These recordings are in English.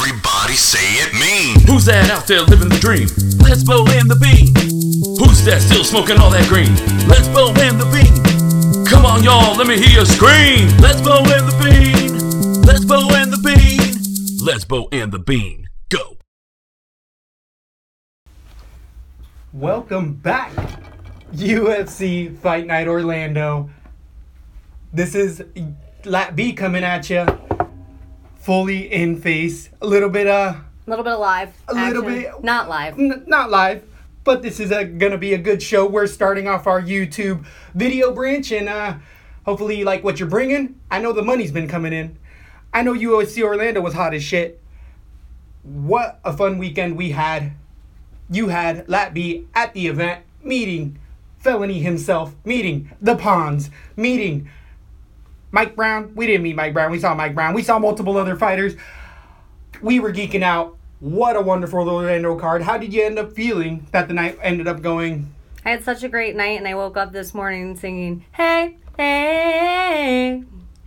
Everybody say it mean. Who's that out there living the dream? Let's blow in the bean. Who's that still smoking all that green? Let's blow in the bean. Come on, y'all, let me hear you scream. Let's blow in the bean. Let's blow in the bean. Let's blow in the bean. Go. Welcome back, UFC Fight Night Orlando. This is Lat B coming at you, fully in face. A little bit live. A little bit. Not live. Not live, but this is gonna be a good show. We're starting off our YouTube video branch, and hopefully you like what you're bringing. I know the money's been coming in. I know UFC Orlando was hot as shit. What a fun weekend we had. You had Lat B at the event, meeting Felony himself, meeting the Pawns, meeting Mike Brown. We didn't meet Mike Brown. We saw Mike Brown. We saw multiple other fighters. We were geeking out. What a wonderful Orlando card. How did you end up feeling that the night ended up going? I had such a great night, and I woke up this morning singing, hey, hey,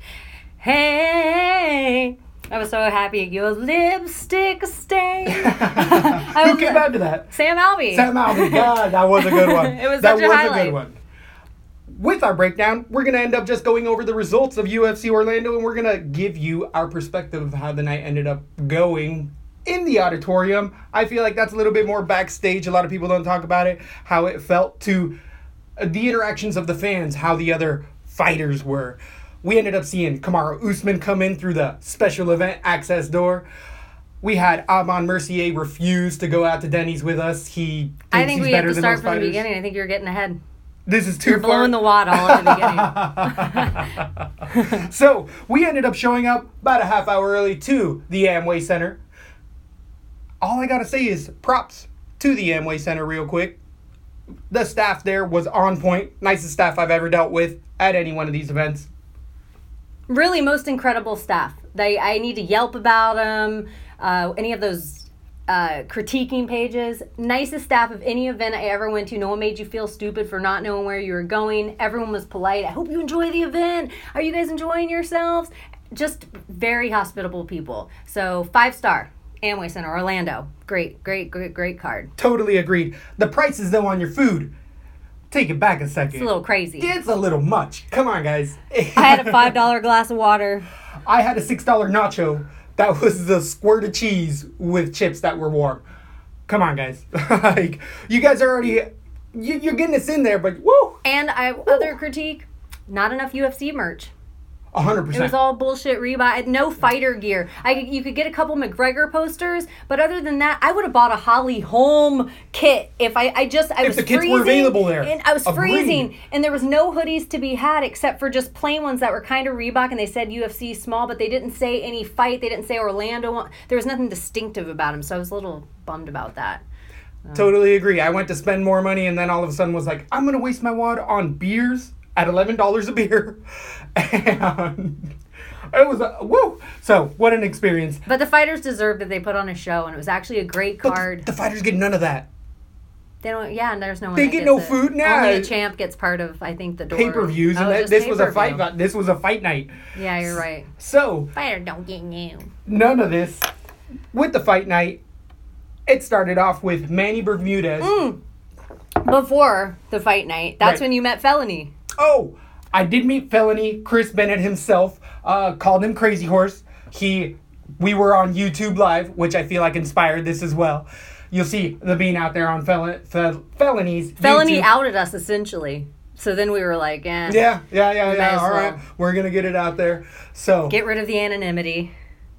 hey. I was so happy. Your lipstick stain. Who came out to that? Sam Alvey. Sam Alvey. God, that was a good one. It was such a highlight. A good one. With our breakdown, we're going to end up just going over the results of UFC Orlando, and we're going to give you our perspective of how the night ended up going in the auditorium. I feel like that's a little bit more backstage. A lot of people don't talk about it, how it felt to the interactions of the fans, how the other fighters were. We ended up seeing Kamaru Usman come in through the special event access door. We had Aman Mercier refuse to go out to Denny's with us. I think we have to start from the beginning. I think you're getting ahead. This is too You're blowing the wad all at the beginning. So, we ended up showing up about a half hour early to the Amway Center. All I gotta say is props to the Amway Center real quick. The staff there was on point. Nicest staff I've ever dealt with at any one of these events. Really, most incredible staff. I need to Yelp about them. Any of those critiquing pages. Nicest staff of any event I ever went to. No one made you feel stupid for not knowing where you were going. Everyone was polite. I hope you enjoy the event. Are you guys enjoying yourselves? Just very hospitable people. So 5-star. Amway Center, Orlando. Great card. Totally agreed. The prices, though, on your food, take it back a second. It's a little crazy. It's a little much. Come on, guys. I had a $5 glass of water. I had a $6 nacho. That was the squirt of cheese with chips that were warm. Come on, guys. Like, you guys are already... You're getting us in there, but woo! And other critique, not enough UFC merch. 100%. It was all bullshit Reebok. No fighter gear. You could get a couple McGregor posters, but other than that, I would have bought a Holly Holm kit if I was the kits were available there. And I was freezing, and there was no hoodies to be had except for just plain ones that were kind of Reebok, and they said UFC small, but they didn't say any fight. They didn't say Orlando. There was nothing distinctive about them, so I was a little bummed about that. Totally agree. I went to spend more money, and then all of a sudden was like, I'm going to waste my wad on beers at $11 a beer. And it was woo. So what an experience. But the fighters deserved that. They put on a show, and it was actually a great card. But the fighters get none of that. They don't. Yeah, and there's no one. They get no food now. Only a champ gets part of, I think, the door. Pay-per-views, and this was a fight. This was a fight night. Yeah, you're right. So fighter don't get new. None of this with the fight night. It started off with Manny Bermudez. Before the fight night, that's when you met Felony. Oh, I did meet Felony. Chris Bennett himself called him Crazy Horse. We were on YouTube Live, which I feel like inspired this as well. You'll see the bean out there on Felony's Felony YouTube. outed us, essentially. So then we were like, eh. Yeah. All right. We're going to get it out there. So get rid of the anonymity.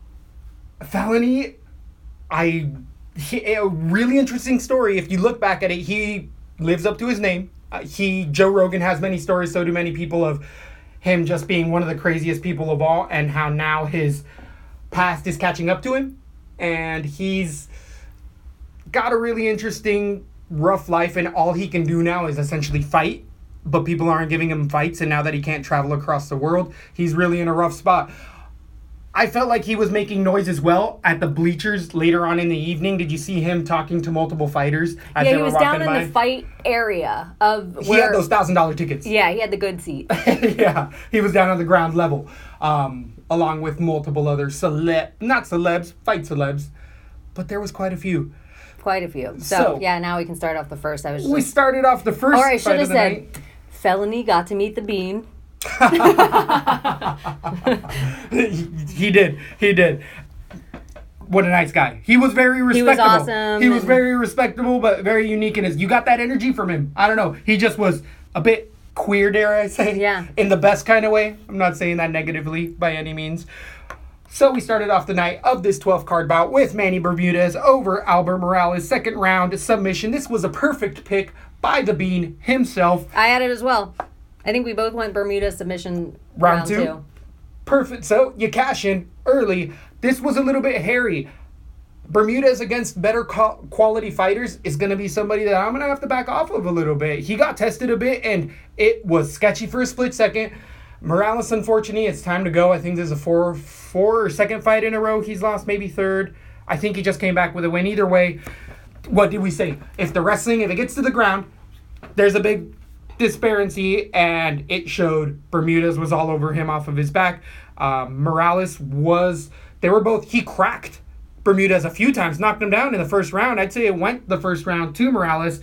Felony, a really interesting story. If you look back at it, he lives up to his name. Joe Rogan has many stories, so do many people, of him just being one of the craziest people of all, and how now his past is catching up to him, and he's got a really interesting, rough life, and all he can do now is essentially fight, but people aren't giving him fights, and now that he can't travel across the world, he's really in a rough spot. I felt like he was making noise as well at the bleachers later on in the evening. Did you see him talking to multiple fighters as Yeah, they he were was walking down in by? the fight area of He where... had those $1,000 tickets. Yeah, he had the good seat. Yeah, he was down on the ground level, along with multiple other not celebs, fight celebs, but there was quite a few. Quite a few. So- So, yeah, now we can start off the first. I was just... We started off the first Or I should fight have of the said, night. Felony got to meet the Bean. He did. What a nice guy. He was very respectable. awesome He was and- very respectable, but very unique in his. You got that energy from him. I don't know. He just was a bit queer, dare I say? Yeah. In the best kind of way. I'm not saying that negatively by any means. So we started off the night of this 12 card bout with Manny Bermudez over Albert Morales, second round submission. This was a perfect pick by the Bean himself. I had it as well. I think we both went Bermuda submission Round round two? two. Perfect. So you cash in early. This was a little bit hairy. Bermudez against better quality fighters is going to be somebody that I'm going to have to back off of a little bit. He got tested a bit, and it was sketchy for a split second. Morales, unfortunately, it's time to go. I think there's a four or second fight in a row he's lost, maybe third. I think he just came back with a win. Either way, what did we say? If it gets to the ground, there's a big disparity, and it showed. Bermudez was all over him off of his back. Morales he cracked Bermudez a few times, knocked him down in the first round. I'd say it went the first round to Morales.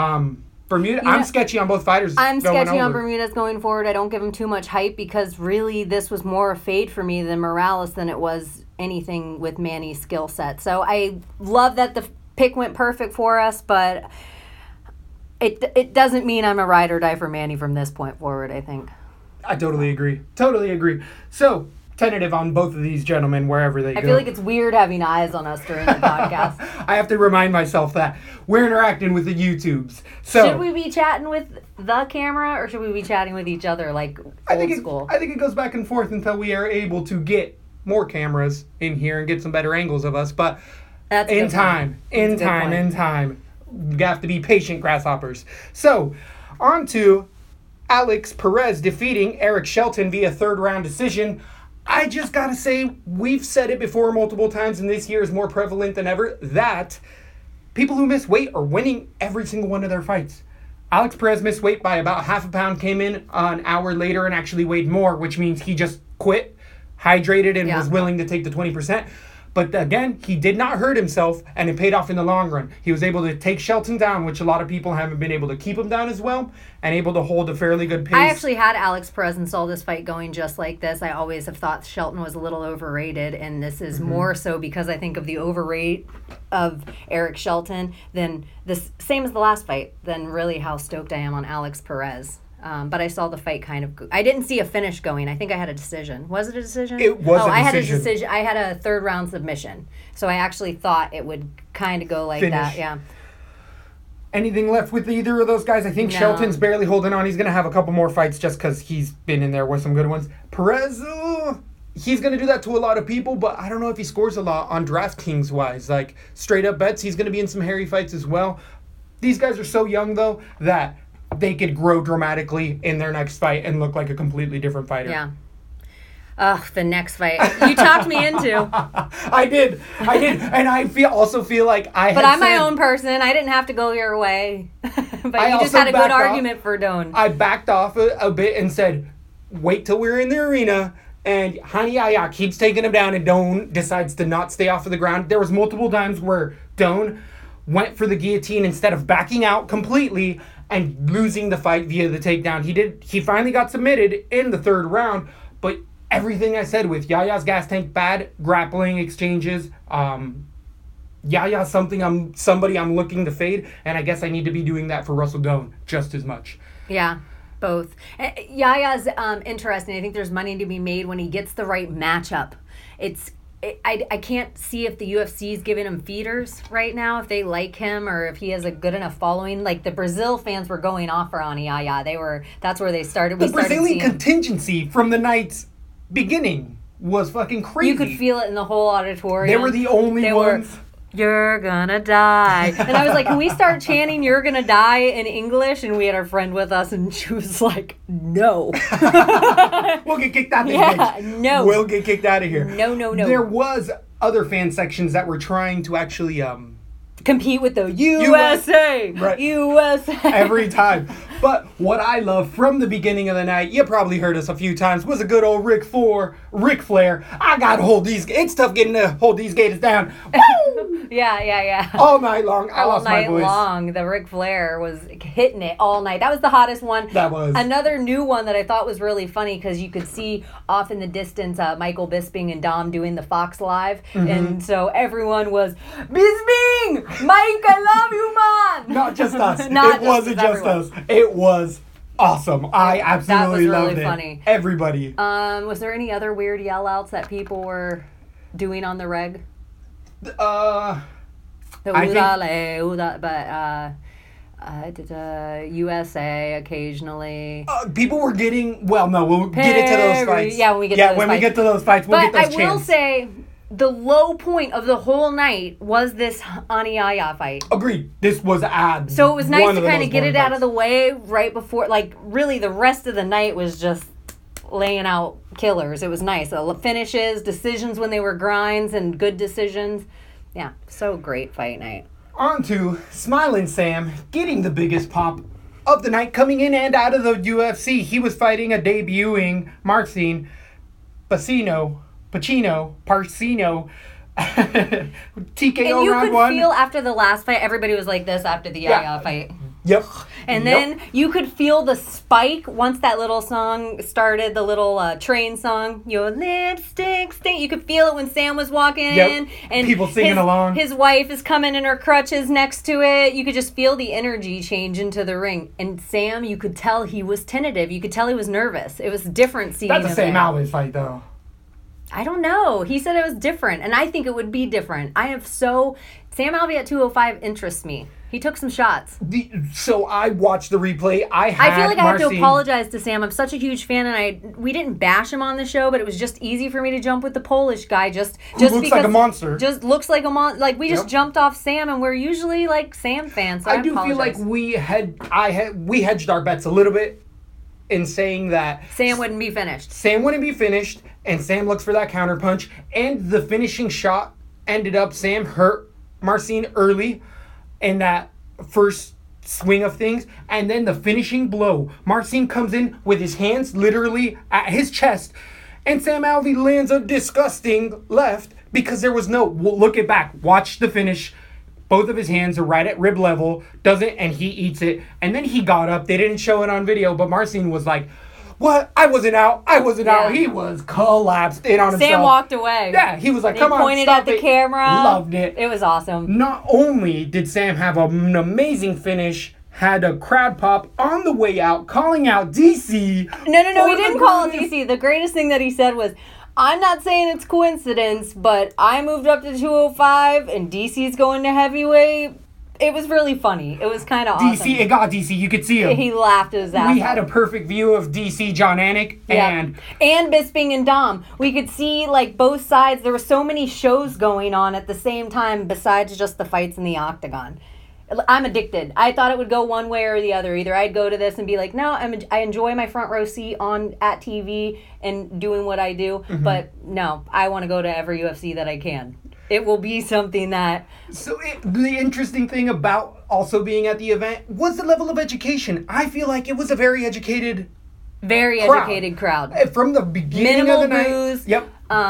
I'm sketchy on both fighters. I'm sketchy on over. Bermudez going forward. I don't give him too much hype because really this was more a fade for me than Morales than it was anything with Manny's skill set. So I love that the pick went perfect for us, but it doesn't mean I'm a ride or die for Manny from this point forward, I think. I totally agree. So, tentative on both of these gentlemen wherever they go. I feel like it's weird having eyes on us during the podcast. I have to remind myself that we're interacting with the YouTubes. So Should we be chatting with the camera or should we be chatting with each other like I old think school? I think it goes back and forth until we are able to get more cameras in here and get some better angles of us. But That's a in good time, you have to be patient, grasshoppers. So, on to Alex Perez defeating Eric Shelton via third round decision. I just gotta say, we've said it before multiple times, and this year is more prevalent than ever, that people who miss weight are winning every single one of their fights. Alex Perez missed weight by about half a pound, came in an hour later and actually weighed more, which means he just quit, hydrated, and was willing to take the 20%. But again, he did not hurt himself, and it paid off in the long run. He was able to take Shelton down, which a lot of people haven't been able to keep him down as well, and able to hold a fairly good pace. I actually had Alex Perez and saw this fight going just like this. I always have thought Shelton was a little overrated, and this is more so because I think of the overrate of Eric Shelton than this, same as the last fight, than really how stoked I am on Alex Perez. But I saw the fight kind of... I didn't see a finish going. I think I had a decision. Was it a decision? It was a I had a decision. decision. I had a third round submission. So I actually thought it would kind of go like Finish. that. Yeah. Anything left with either of those guys? I think No. Shelton's barely holding on. He's going to have a couple more fights just because he's been in there with some good ones. Perez, he's going to do that to a lot of people, but I don't know if he scores a lot on DraftKings-wise. Like, straight-up bets, he's going to be in some hairy fights as well. These guys are so young, though, that they could grow dramatically in their next fight and look like a completely different fighter. Yeah. Ugh, the next fight. You talked me into. I did. And I also feel like But I'm my own person. I didn't have to go your way. But I you just also had a good backed off. argument for Doan. I backed off a bit and said, wait till we're in the arena. And Hani Yahya keeps taking him down, and Doan decides to not stay off of the ground. There was multiple times where Doan went for the guillotine instead of backing out completely and losing the fight via the takedown. He finally got submitted in the third round, but everything I said with Yahya's gas tank, bad grappling exchanges, Yahya's somebody I'm looking to fade, and I guess I need to be doing that for Russell Doan just as much. Yeah, both. Yaya's interesting. I think there's money to be made when he gets the right matchup. I can't see if the UFC's giving him feeders right now, if they like him or if he has a good enough following. Like the Brazil fans were going off for Ani Yahya. That's where they started. The Brazilian contingency from the night's beginning was fucking crazy. You could feel it in the whole auditorium. They were the only ones. "You're gonna die," and I was like, "Can we start chanting 'You're gonna die' in English?" And we had our friend with us, and she was like, "No." We'll get kicked out of Yeah, here. no. We'll get kicked out of here. No. There was other fan sections that were trying to actually Compete with the USA, Right. USA. every time. But what I love from the beginning of the night, you probably heard us a few times, was a good old Ric Flair. I gotta hold these. It's tough getting to hold these gators down. Woo! Yeah. All night long. I All lost my night voice. long, the Ric Flair was hitting it all night. That was the hottest one. That was. Another new one that I thought was really funny because you could see off in the distance Michael Bisping and Dom doing the Fox Live, Mm-hmm. and so everyone was Bisping, Mike, I love you, man. Not just us. Not It wasn't just everyone. us. It was awesome. I absolutely really loved it. funny. Everybody. Was there any other weird yell outs that people were doing on the reg? The But USA occasionally. people were getting. Well, no, we'll get into those fights. Yeah, when we get to those when we fights. get to those fights, we'll But get I those will chants. say the low point of the whole night was this Aniaya fight. Agreed. This was ad. So it was nice to kind of get it out of the way right before, like, really the rest of the night was just laying out killers. It was nice. Finishes, decisions when they were grinds, and good decisions. Yeah, so great fight night. On to Smiling Sam getting the biggest pop of the night, coming in and out of the UFC. He was fighting a debuting Marcin Pacino. TKO And you round could one. feel after the last fight, everybody was like this after the Yaya fight. Yep. And Yep. then you could feel the spike once that little song started, the little train song. Your lipstick stink. You could feel it when Sam was walking Yep. in. And People singing along. His wife is coming in her crutches next to it. You could just feel the energy change into the ring. And Sam, you could tell he was tentative. You could tell he was nervous. It was different seeing That's the him same there. Alves fight, though. I don't know. He said it was different, and I think it would be different. Sam Alvey at 205 interests me. He took some shots. So I watched the replay. I feel like I have to Marcin- apologize to Sam. I'm such a huge fan, and we didn't bash him on the show, but it was just easy for me to jump with the Polish guy. Just looks because like a monster. Just looks like a monster. Like we just Yep. jumped off Sam, and we're usually like Sam fans. So I do feel like apologize. we hedged our bets a little bit in saying that Sam wouldn't be finished. Sam wouldn't be finished, and Sam looks for that counter punch, and the finishing shot ended up Sam hurt Marcin early in that first swing of things, and then the finishing blow. Marcin comes in with his hands literally at his chest, and Sam Alvey lands a disgusting left because there was no. Well, look it back. Watch the finish. Both of his hands are right at rib level, and he eats it. And then he got up. They didn't show it on video, but Marcin was like, what? I wasn't out. Yeah. He was collapsed in on himself. Sam walked away. Yeah, he was like, He come on, pointed stop at the it. camera. Loved it. It was awesome. Not only did Sam have an amazing finish, had a crowd pop on the way out, calling out DC. No, for he the didn't call it greatest- DC. The greatest thing that he said was, I'm not saying it's coincidence, but I moved up to 205 and DC's going to heavyweight. It was really funny. It was kind of awesome. DC, it got DC. You could see him. He laughed his ass We off. had a perfect view of DC, John Anik, Yeah. and Bisping and Dom. We could see like both sides. There were so many shows going on at the same time besides just the fights in the octagon. I'm addicted. I thought it would go one way or the other. Either I'd go to this and be like, no, I enjoy my front row seat at TV and doing what I do. Mm-hmm. But no, I want to go to every UFC that I can. It will be something that So the interesting thing about also being at the event was the level of education. I feel like it was a very educated educated crowd. From the beginning Minimal of the night. booze. Yep.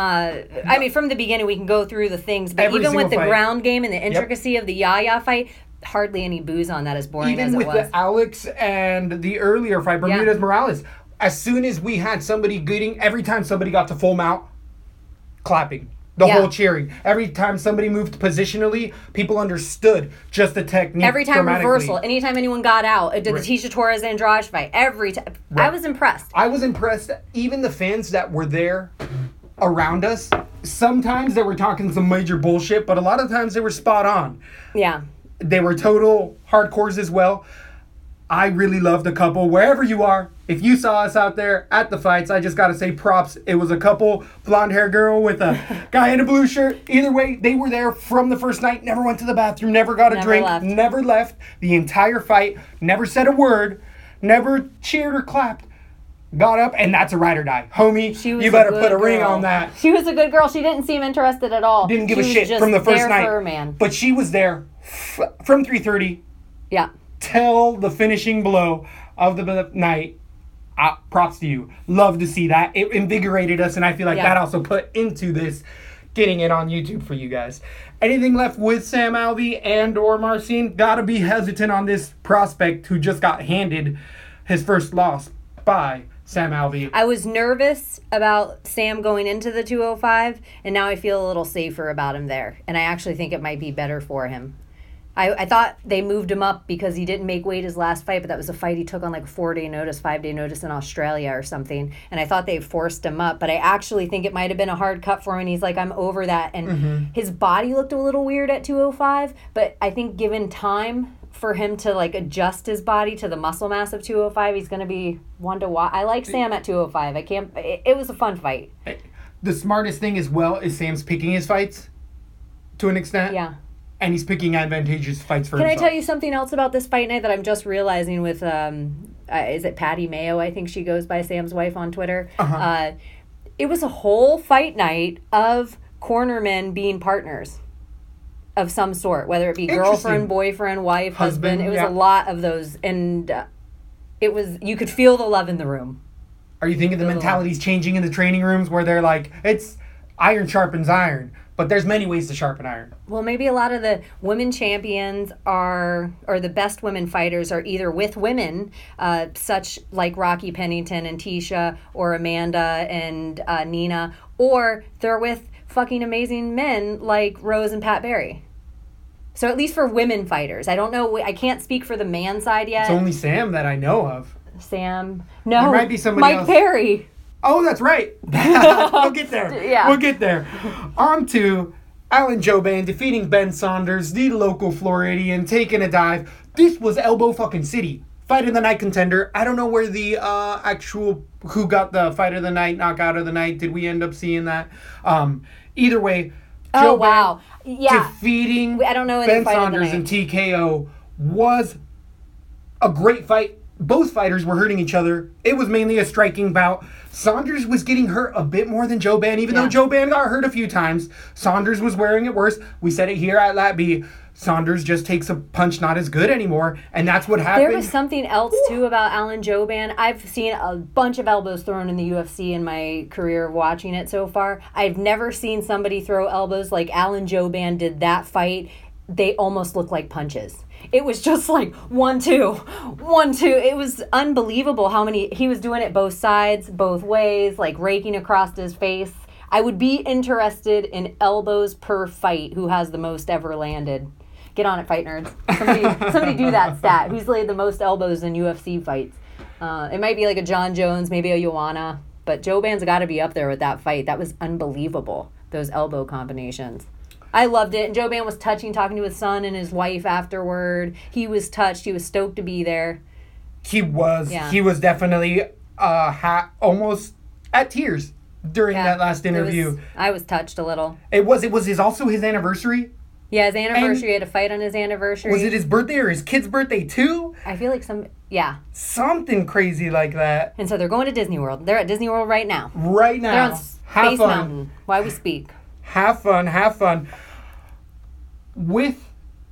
I mean, from the beginning, we can go through the things, but Every even with the single fight. ground game and the intricacy of the Yaya fight, hardly any booze on that, as boring Even as it with was. the Alex and the earlier fight, Bermudez Morales, as soon as we had somebody getting, every time somebody got to full mount, clapping. The Yeah. whole cheering. Every time somebody moved positionally, people understood just the technique. Every time dramatically. reversal, anytime anyone got out, did the Right. Tisha Torres Andrade fight, every time. I was impressed. I was impressed. Even the fans that were there around us, sometimes they were talking some major bullshit, but a lot of times they were spot on. Yeah. They were total hardcores as well. I really loved the couple. Wherever you are, If you saw us out there at the fights, I just got to say props. It was a couple, blonde hair girl with a guy in a blue shirt. Either way, they were there from the first night, never went to the bathroom, never got a drink, never left the entire fight, never said a word, never cheered or clapped. Got up, and that's a ride or die. Homie, you better put a ring on that. She was a good girl. She didn't seem interested at all. Didn't give a shit from the first night. For her man. But she was there from 3:30 till the finishing blow of the night. Props to you. Love to see that. It invigorated us, and I feel like that also put into this getting it on YouTube for you guys. Anything left with Sam Alvey and or Marcin? Gotta be hesitant on this prospect who just got handed his first loss by Sam Alvey. I was nervous about Sam going into the 205, and now I feel a little safer about him there. And I actually think it might be better for him. I thought they moved him up because he didn't make weight his last fight, but that was a fight he took on like a 4-day notice, 5-day notice in Australia or something. And I thought they forced him up, but I actually think it might have been a hard cut for him. And he's like, I'm over that. And his body looked a little weird at 205, but I think given time for him to like adjust his body to the muscle mass of 205, he's going to be one to watch. I like Sam at 205. It was a fun fight. The smartest thing as well is Sam's picking his fights to an extent. Yeah. And he's picking advantageous fights for himself. Can I tell you something else about this fight night that I'm just realizing with, is it Patty Mayo? I think she goes by, Sam's wife on Twitter. It was a whole fight night of cornermen being partners of some sort, whether it be girlfriend, boyfriend, wife, husband. It was a lot of those. And you could feel the love in the room. Are you thinking the mentality's changing in the training rooms where they're like, it's iron sharpens iron? But there's many ways to sharpen iron. Well, maybe a lot of the women champions or the best women fighters are either with women, such like Rocky Pennington and Tisha, or Amanda and Nina, or they're with fucking amazing men like Rose and Pat Barry. So at least for women fighters. I don't know. I can't speak for the man side yet. It's only Sam that I know of. Sam. No. There might be somebody else. Mike Perry. Oh, that's right. We'll get there. Yeah. We'll get there. On to Alan Jouban defeating Ben Saunders, the local Floridian, taking a dive. This was Elbow fucking City. Fight of the night contender. I don't know where the who got the fight of the night, knockout of the night. Did we end up seeing that? Either way, Jouban wow. Yeah. defeating I don't know Ben Saunders and TKO was a great fight. Both fighters were hurting each other. It was mainly a striking bout. Saunders was getting hurt a bit more than Jouban, even though Jouban got hurt a few times. Saunders was wearing it worse. We said it here at Lat B. Saunders just takes a punch not as good anymore, and that's what happened. There was something else, too, about Alan Jouban. I've seen a bunch of elbows thrown in the UFC in my career of watching it so far. I've never seen somebody throw elbows like Alan Jouban did that fight. They almost look like punches. It was just like 1, 2, 1, 2. It was unbelievable how many he was doing it both sides, both ways, like raking across his face. I would be interested in elbows per fight. Who has the most ever landed? Get on it, fight nerds. Somebody do that stat. Who's laid the most elbows in UFC fights? It might be like a John Jones, maybe a Joanna, but Jouban's got to be up there with that fight. That was unbelievable. Those elbow combinations. I loved it. And Jouban was talking to his son and his wife afterward. He was touched. He was stoked to be there. He was. Yeah. He was definitely almost at tears during that last interview. I was touched a little. It was also his anniversary. Yeah, his anniversary. He had a fight on his anniversary. Was it his birthday or his kid's birthday too? I feel like something crazy like that. And so they're going to Disney World. They're at Disney World right now. Right now. They're on Space Mountain. Why we speak. Have fun. With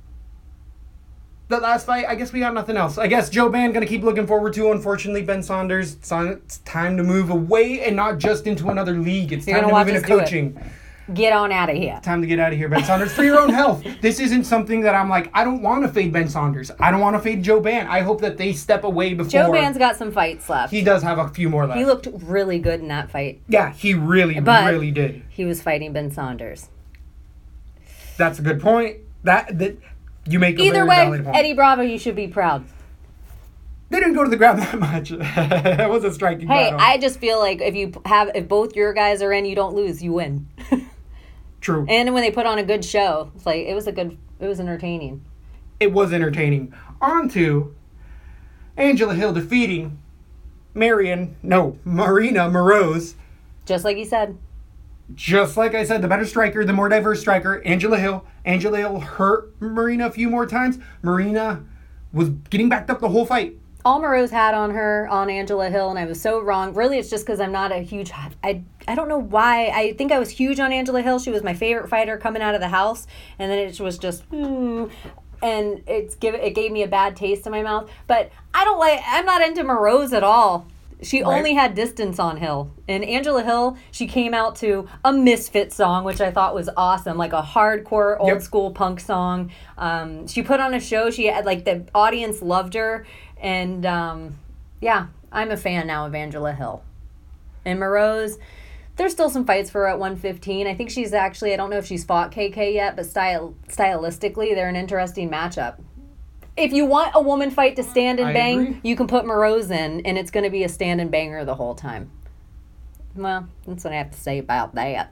the last fight, I guess we got nothing else. I guess Jouban gonna keep looking forward to. Unfortunately, Ben Saunders, it's time to move away and not just into another league. It's time to move into coaching. Get on out of here. Time to get out of here, Ben Saunders. For your own health. This isn't something that I'm like, I don't want to fade Ben Saunders. I don't want to fade Jouban. I hope that they step away before. Jouban's got some fights left. He does have a few more left. He looked really good in that fight. Yeah, he really did. He was fighting Ben Saunders. That's a good point. That you make a either very way, valid point. Eddie Bravo, you should be proud. They didn't go to the ground that much. That was a striking battle. I just feel like if both your guys are in, you don't lose, you win. True. And when they put on a good show, it's like it was entertaining. It was entertaining. On to Angela Hill defeating Marina Moroz. Just like you said. Just like I said, the better striker, the more diverse striker, Angela Hill. Angela Hill hurt Marina a few more times. Marina was getting backed up the whole fight. All Moroz had on her, on Angela Hill, and I was so wrong. Really, it's just because I'm not a huge... I don't know why. I think I was huge on Angela Hill. She was my favorite fighter coming out of the house. And then it was just... and it gave me a bad taste in my mouth. But I'm not into Moroz at all. She only had distance on Hill. And Angela Hill, she came out to a Misfit song, which I thought was awesome. Like a hardcore, old school punk song. She put on a show. She had, like, the audience loved her. And, yeah, I'm a fan now of Angela Hill. And Moroz, there's still some fights for her at 115. I think she's actually, I don't know if she's fought KK yet, but stylistically, they're an interesting matchup. If you want a woman fight to stand and bang, agree. you can put Moroz in, and it's going to be a stand and banger the whole time. Well, that's what I have to say about that.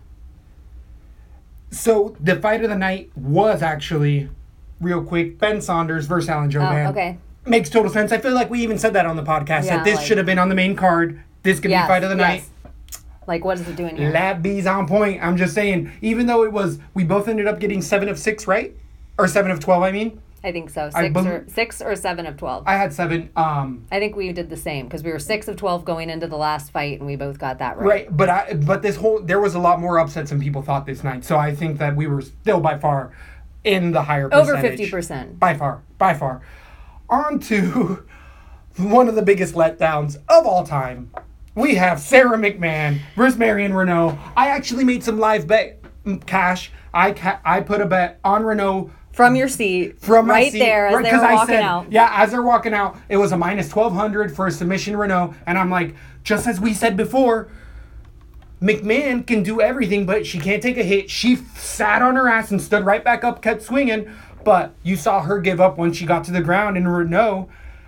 So, the fight of the night was actually, real quick, Ben Saunders versus Alan Jouban. Oh, okay. Makes total sense. I feel like we even said that on the podcast, that this should have been on the main card. This could be fight of the night. Like, what is it doing here? Lab B's on point. I'm just saying, even though we both ended up getting 7 of 6, right? Or 7 of 12, I mean. I think so. 6 or 7 of 12. I had 7. I think we did the same because we were 6 of 12 going into the last fight, and we both got that right. Right, but there was a lot more upsets than people thought this night. So I think that we were still by far in the higher percentage. Over 50%. By far. On to one of the biggest letdowns of all time. We have Sarah McMahon versus Marion Reneau. I actually made some live bet cash. I put a bet on Reneau. From your seat. From my right seat. there as they were walking out. Yeah, as they're walking out, it was a minus 1,200 for a submission Reneau. And I'm like, just as we said before, McMahon can do everything, but she can't take a hit. She sat on her ass and stood right back up, kept swinging. But you saw her give up when she got to the ground, and Reneau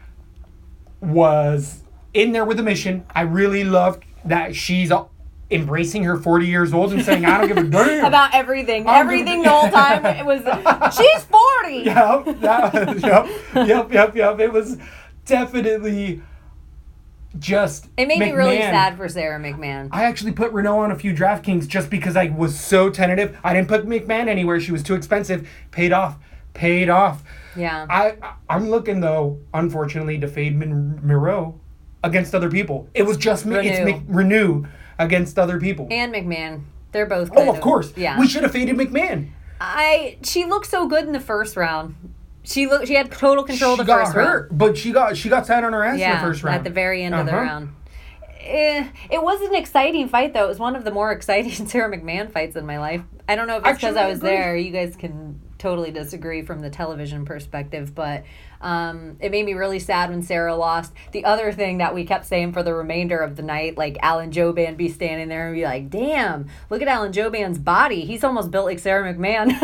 was in there with a mission. I really loved that she's embracing her 40 years old and saying, I don't give a damn. About everything. Everything the whole time. It was, she's 40! Yep. It was definitely just It made McMahon. me really sad for Sarah McMahon. I actually put Reneau on a few DraftKings just because I was so tentative. I didn't put McMahon anywhere. She was too expensive. Paid off. Yeah. I'm looking, though, unfortunately, to fade Moreau against other people. It was just me. It's Reneau against other people. And McMahon. They're both of course. Yeah. We should have faded McMahon. She looked so good in the first round. She had total control of the first round. But she got sat on her ass in the first round. At the very end of the round. It was an exciting fight, though. It was one of the more exciting Sarah McMahon fights in my life. I don't know if it's because I was there. You guys can totally disagree from the television perspective, but it made me really sad when Sarah lost. The other thing that we kept saying for the remainder of the night, like Alan Jouban be standing there and be like, damn, look at Alan Jouban's body. He's almost built like Sarah McMahon.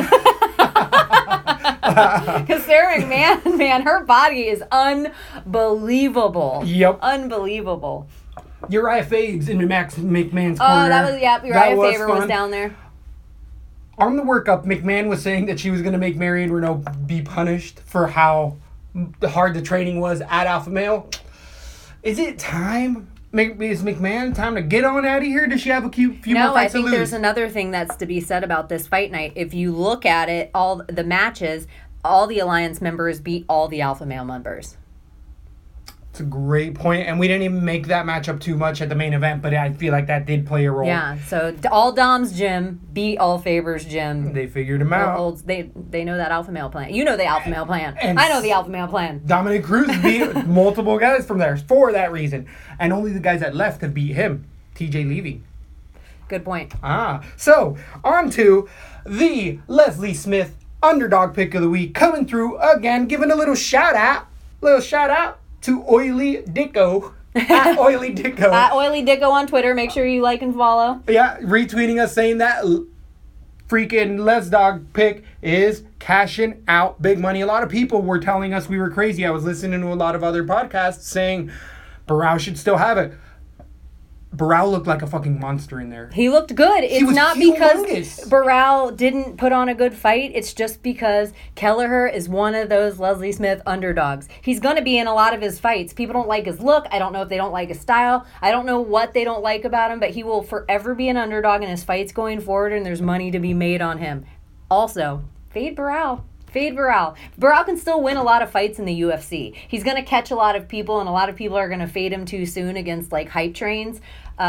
Because Sarah McMahon, man, her body is unbelievable. Yep. Unbelievable. Uriah Faves in McMahon's corner. Oh, that was, Uriah Faber was down there. On the workup, McMahon was saying that she was going to make Marion Reneau be punished for how hard the training was at Alpha Male. Is it time? Is McMahon time to get on out of here? Does she have a few more fights to lose? No, I think there's another thing that's to be said about this fight night. If you look at it, all the matches, all the Alliance members beat all the Alpha Male members. It's a great point, and we didn't even make that matchup too much at the main event, but I feel like that did play a role. Yeah, so all Dom's gym beat all Faber's gym. They figured him out. They know that Alpha Male plan. You know the Alpha Male plan. And I know the Alpha Male plan. Dominic Cruz beat multiple guys from there for that reason, and only the guys that left have beat him. TJ Levy. Good point. So on to the Leslie Smith underdog pick of the week, coming through again, giving a little shout out to Oily Dicko. At Oily Dicko. At Oily Dicko on Twitter. Make sure you like and follow. Yeah, retweeting us saying that freaking Les Dog pick is cashing out big money. A lot of people were telling us we were crazy. I was listening to a lot of other podcasts saying Barao should still have it. Barao looked like a fucking monster in there. He looked good. It's was not humongous. because Barao didn't put on a good fight. It's just because Kelleher is one of those Leslie Smith underdogs. He's going to be in a lot of his fights. People don't like his look. I don't know if they don't like his style. I don't know what they don't like about him, but he will forever be an underdog in his fights going forward, and there's money to be made on him. Also, fade Barao. Fade Barao. Barao can still win a lot of fights in the UFC. He's going to catch a lot of people, and a lot of people are going to fade him too soon against, like, hype trains.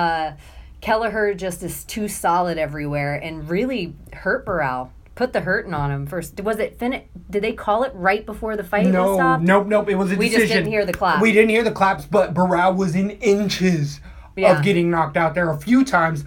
Kelleher just is too solid everywhere and really hurt Barao. Put the hurting on him first. Was it Did they call it right before the fight was stopped? Nope. It was a decision. We just didn't hear the clap. We didn't hear the claps, but Barao was in inches of getting knocked out there a few times.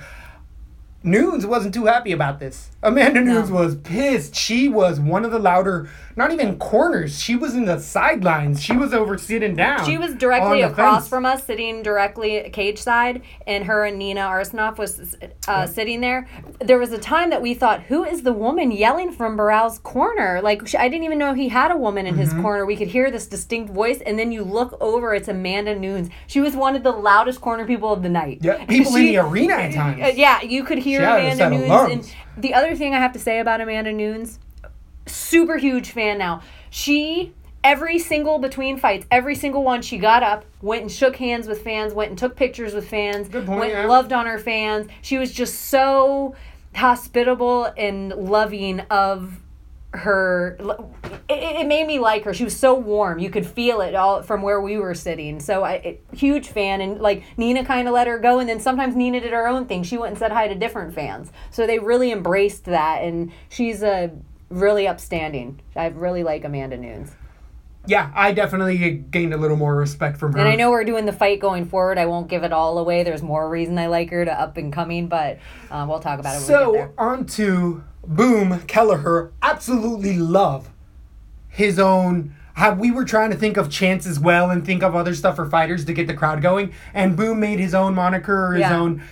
Nunes wasn't too happy about this. Amanda Nunes was pissed. She was one of the louder, not even corners. She was in the sidelines. She was over sitting down. She was directly across from us, sitting directly cage side, and her and Nina Arsenoff was sitting there. There was a time that we thought, who is the woman yelling from Barao's corner? Like, I didn't even know he had a woman in his corner. We could hear this distinct voice, and then you look over, it's Amanda Nunes. She was one of the loudest corner people of the night. Yeah, people in the arena at times. Yeah, you could hear Amanda Nunes. And the other thing I have to say about Amanda Nunes, super huge fan now. She, every single between fights, every single one, she got up, went and shook hands with fans, went and took pictures with fans, went and loved on her fans. She was just so hospitable and loving of her. It made me like her. She was so warm. You could feel it all from where we were sitting. So huge fan. And like Nina kind of let her go, and then sometimes Nina did her own thing. She went and said hi to different fans. So they really embraced that, and she's a really upstanding. I really like Amanda Nunes. Yeah, I definitely gained a little more respect from her. And I know we're doing the fight going forward. I won't give it all away. There's more reason I like her to up and coming, but we'll talk about it when we get there. So, on to Boom Kelleher. Absolutely love his own... How we were trying to think of chants as well and think of other stuff for fighters to get the crowd going. And Boom made his own moniker or his own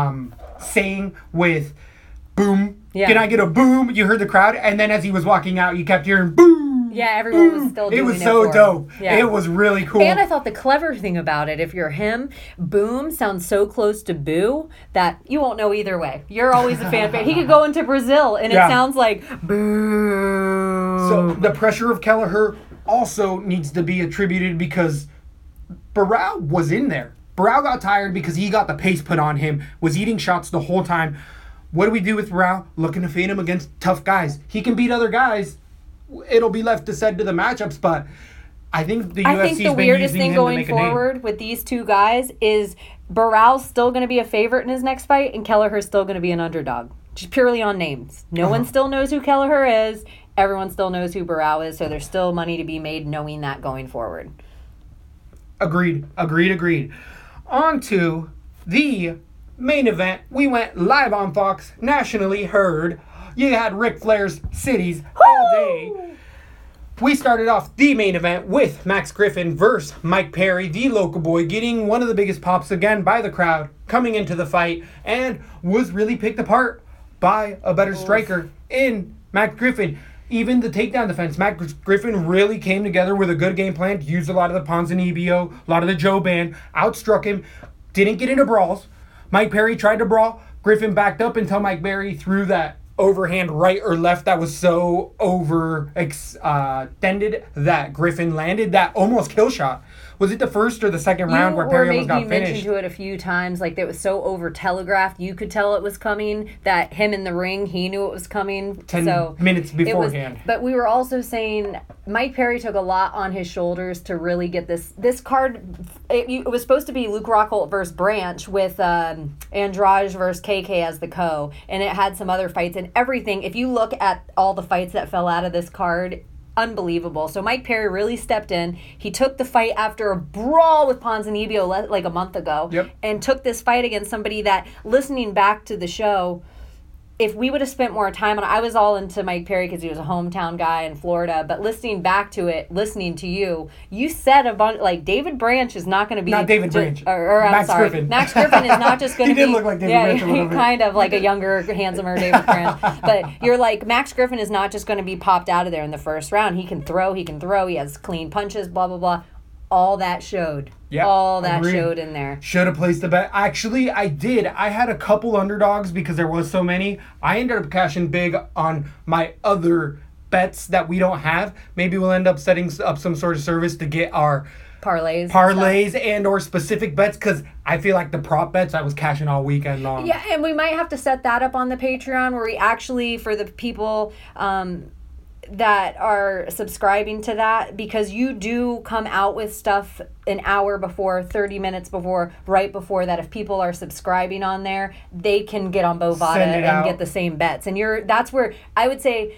saying with boom. Yeah. Can I get a boom? You heard the crowd. And then as he was walking out, you kept hearing boom. Yeah, everyone was still doing it. It was so dope. Yeah. It was really cool. And I thought the clever thing about it, if you're him, boom sounds so close to boo that you won't know either way. You're always a fan. He could go into Brazil and it sounds like boo. So the pressure of Kelleher also needs to be attributed because Barao was in there. Barao got tired because he got the pace put on him, was eating shots the whole time. What do we do with Barao? Looking to fade him against tough guys. He can beat other guys. It'll be left to said to the matchups, but I think the UFC's the weirdest thing going forward with these two guys is Barao's still going to be a favorite in his next fight, and Kelleher's still going to be an underdog. Just purely on names. No one still knows who Kelleher is. Everyone still knows who Barao is, so there's still money to be made knowing that going forward. Agreed. On to the main event. We went live on Fox, nationally heard. You had Ric Flair's cities all day. We started off the main event with Max Griffin versus Mike Perry, the local boy, getting one of the biggest pops again by the crowd coming into the fight, and was really picked apart by a better striker in Max Griffin. Even the takedown defense, Max Griffin really came together with a good game plan, used a lot of the Ponzinibbio, a lot of the Joe Band, outstruck him, didn't get into brawls. Mike Perry tried to brawl. Griffin backed up until Mike Perry threw that overhand right or left that was so extended that Griffin landed that almost kill shot. Was it the first or the second round where Perry almost got finished? You mentioned to it a few times, like it was so over telegraphed. You could tell it was coming. That him in the ring, he knew it was coming. 10 minutes beforehand. But we were also saying Mike Perry took a lot on his shoulders to really get this card. It was supposed to be Luke Rockhold versus Branch with Andrade versus KK as the co, and it had some other fights and everything. If you look at all the fights that fell out of this card, unbelievable. So Mike Perry really stepped in. He took the fight after a brawl with Ponzinibbio like a month ago, and took this fight against somebody that, listening back to the show, if we would have spent more time on it, I was all into Mike Perry because he was a hometown guy in Florida, but listening back to it, listening to you said a bunch, like David Branch is not going to be... Not David Branch. Max Griffin. Max Griffin is not just going to be... He did look like David Branch a little bit. Kind of like a younger, handsomer David Branch. But you're like, Max Griffin is not just going to be popped out of there in the first round. He can throw, he has clean punches, blah, blah, blah. all that showed. Yeah, all that agreed. showed in there. Should have placed the bet. Actually, I did. I had a couple underdogs because there was so many. I ended up cashing big on my other bets that we don't have. Maybe we'll end up setting up some sort of service to get our Parlays and or specific bets, because I feel like the prop bets I was cashing all weekend long. Yeah, and we might have to set that up on the Patreon where we actually, for the people that are subscribing to that, because you do come out with stuff an hour before, 30 minutes before, right before that. If people are subscribing on there, they can get on Bovada Send it out. and get the same bets. And that's where I would say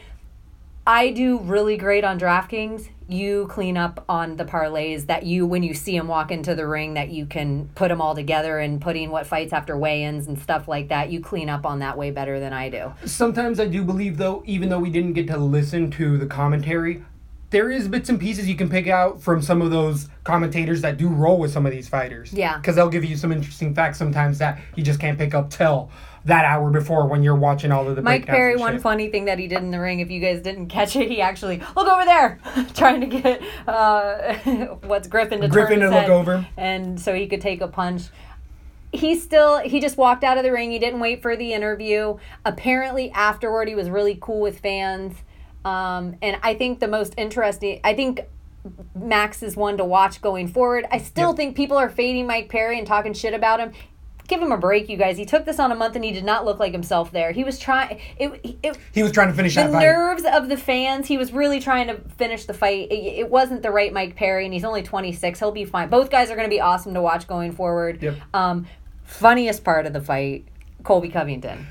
I do really great on DraftKings. You clean up on the parlays that when you see them walk into the ring, that you can put them all together and putting what fights after weigh-ins and stuff like that. You clean up on that way better than I do. Sometimes I do believe, though, even though we didn't get to listen to the commentary, there is bits and pieces you can pick out from some of those commentators that do roll with some of these fighters. Yeah. Because they'll give you some interesting facts sometimes that you just can't pick up till that hour before when you're watching all of the Mike breakdowns Perry, and one shit. funny thing that he did in the ring, if you guys didn't catch it, he actually, look over there, trying to get Griffin to Griffin turn his to look head, over. and so he could take a punch. He just walked out of the ring. He didn't wait for the interview. Apparently afterward, he was really cool with fans. And I think the most interesting, I think Max is one to watch going forward. I still think people are fading Mike Perry and talking shit about him. Give him a break, you guys. He took this on a month and he did not look like himself there. He was trying. He was trying to finish that The fight. nerves of the fans. He was really trying to finish the fight. It wasn't the right Mike Perry, and he's only 26. He'll be fine. Both guys are going to be awesome to watch going forward. Yep. Funniest part of the fight, Colby Covington.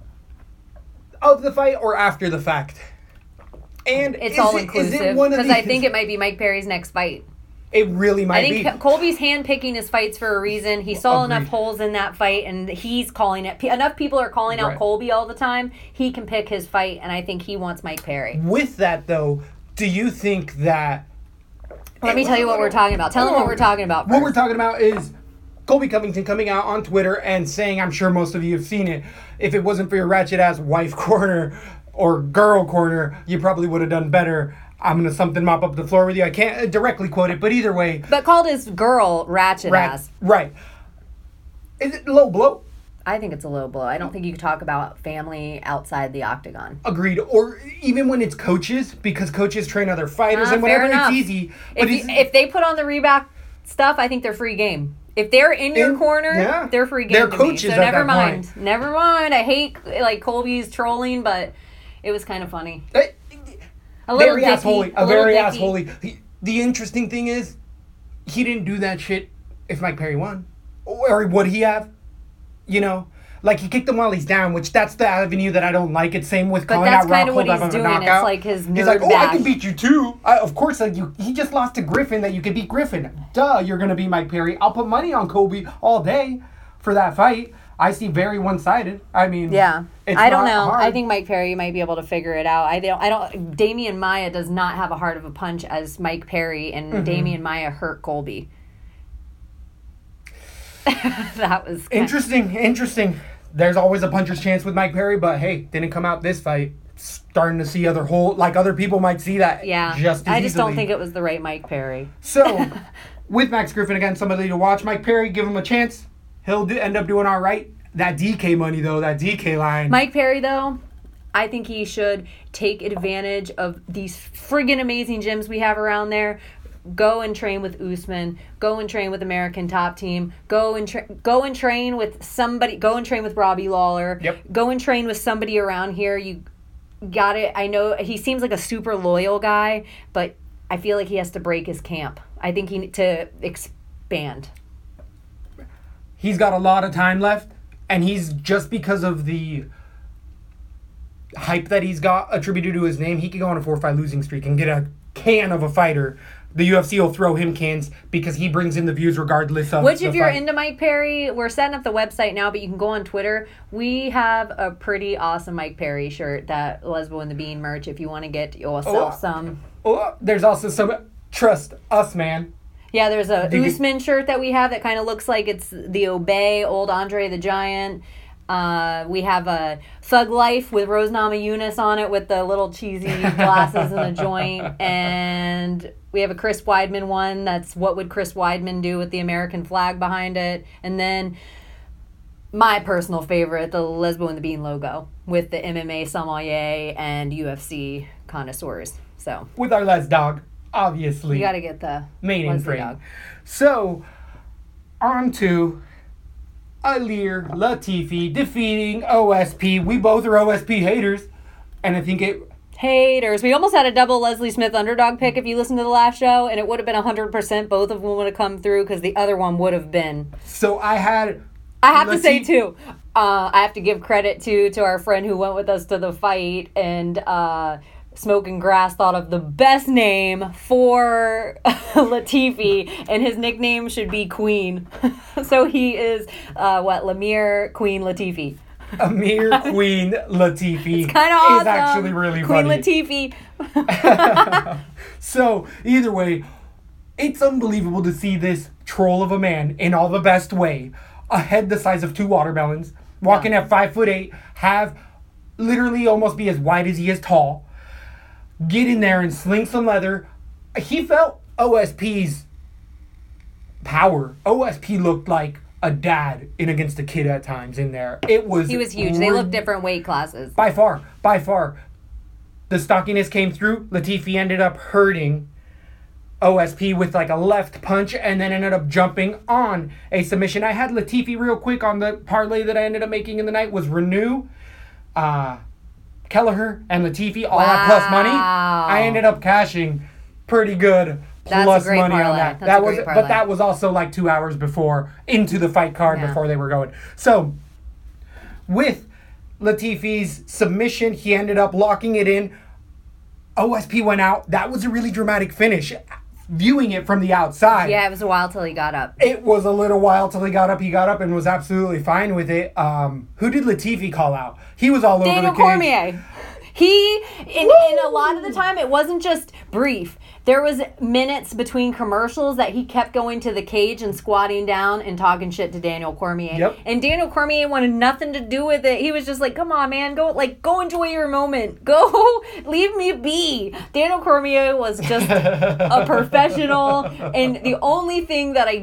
Of the fight or after the fact? And It's all inclusive because I think it might be Mike Perry's next fight. It really might be. I think Colby's handpicking his fights for a reason. He saw Agreed. enough holes in that fight, and he's calling it. Enough people are calling out Right. Colby all the time. He can pick his fight, and I think he wants Mike Perry. With that, though, do you think that... Let me tell you what we're talking about. Tell them what we're talking about first. What we're talking about is Colby Covington coming out on Twitter and saying, I'm sure most of you have seen it, if it wasn't for your ratchet-ass wife corner or girl corner, you probably would have done better. I'm going to something mop up the floor with you. I can't directly quote it, but either way. But called his girl ratchet ass. Right. Is it low blow? I think it's a low blow. I don't think you can talk about family outside the octagon. Agreed. Or even when it's coaches, because coaches train other fighters and Fair whatever, enough. it's easy. But If they put on the Reebok stuff, I think they're free game. If they're in your corner, yeah. they're free game They're to coaches me. So at never that mind. point. Never mind. I hate Colby's trolling, but it was kind of funny. A little very dicky. assholey. A Very little dicky. assholey. The interesting thing is, he didn't do that shit if Mike Perry won. Or would he have? You know? Like, he kicked him while he's down, which that's the avenue that I don't like. It's same with But calling that's out Rock kind of what Hold he's up on a doing. It's knockout. like his nerd He's like, I bash. can beat you too. Of course, like he just lost to Griffin that you could beat Griffin. Duh, you're going to be Mike Perry. I'll put money on Colby all day for that fight. I see very one-sided. I mean, Yeah, it's I don't not know. hard. I think Mike Perry might be able to figure it out. I don't. Damian Maia does not have a heart of a punch as Mike Perry, and Mm-hmm. Damian Maia hurt Colby. That was Interesting. There's always a puncher's chance with Mike Perry, but hey, didn't come out this fight. Starting to see other people might see that. Yeah, just as I just don't easily. think it was the right Mike Perry. So, with Max Griffin again, somebody to watch. Mike Perry, give him a chance. He'll end up doing all right. That DK money though, that DK line. Mike Perry, though, I think he should take advantage of these friggin' amazing gyms we have around there. Go and train with Usman. Go and train with American Top Team. Go and train with somebody. Go and train with Robbie Lawler. Yep. Go and train with somebody around here. You got it. I know he seems like a super loyal guy, but I feel like he has to break his camp. I think he need to expand. He's got a lot of time left, and he's just because of the hype that he's got attributed to his name, he could go on a 4-5 losing streak and get a can of a fighter. The UFC will throw him cans because he brings in the views regardless of Which, the if you're fight. into Mike Perry, we're setting up the website now, but you can go on Twitter. We have a pretty awesome Mike Perry shirt, that Lesbo and the Bean merch. If you want to get yourself some. Oh, there's also some trust us, man. Yeah, there's a Dig it. Usman shirt that we have that kind of looks like it's the Obey, old Andre the Giant. We have a Thug Life with Rose Namajunas on it with the little cheesy glasses and a joint. And we have a Chris Weidman one. That's what would Chris Weidman do with the American flag behind it. And then my personal favorite, the Lesbo and the Bean logo with the MMA sommelier and UFC connoisseurs. So With our Les Dog, obviously. you got to get the Made in Leslie frame. dog. So, on to Alir Latifi defeating OSP. We both are OSP haters. And I think it... Haters. We almost had a double Leslie Smith underdog pick if you listened to the last show, and it would have been 100%. Both of them would have come through because the other one would have been. So I had... I have to say, too, I have to give credit to our friend who went with us to the fight, and Smoking Grass thought of the best name for Latifi, and his nickname should be Queen. So he is, Lamir Queen Latifi. Amir Queen Latifi. Kind of awesome. Is actually really Queen funny. Latifi. So, either way, it's unbelievable to see this troll of a man in all the best way. A head the size of 2 watermelons, walking at 5'8", have literally almost be as wide as he is tall. Get in there and sling some leather. He felt OSP's power. OSP looked like a dad in against a kid at times in there. He was huge. They looked different weight classes. By far. The stockiness came through. Latifi ended up hurting OSP with like a left punch and then ended up jumping on a submission. I had Latifi real quick on the parlay that I ended up making in the night was Renew, Kelleher, and Latifi all at plus money. I ended up cashing pretty good plus money parlay. on that. That's a great parlay. But that was also like 2 hours before into the fight card before they were going. So with Latifi's submission, he ended up locking it in. OSP went out. That was a really dramatic finish. Viewing it from the outside. Yeah, it was a while till he got up. It was a little while till he got up. He got up and was absolutely fine with it. Who did Latifi call out? He was all over the Daniel cage. Cormier. He, in a lot of the time, it wasn't just brief. There was minutes between commercials that he kept going to the cage and squatting down and talking shit to Daniel Cormier. Yep. And Daniel Cormier wanted nothing to do with it. He was just like, come on, man. Go enjoy your moment. Go, leave me be. Daniel Cormier was just a professional. And the only thing I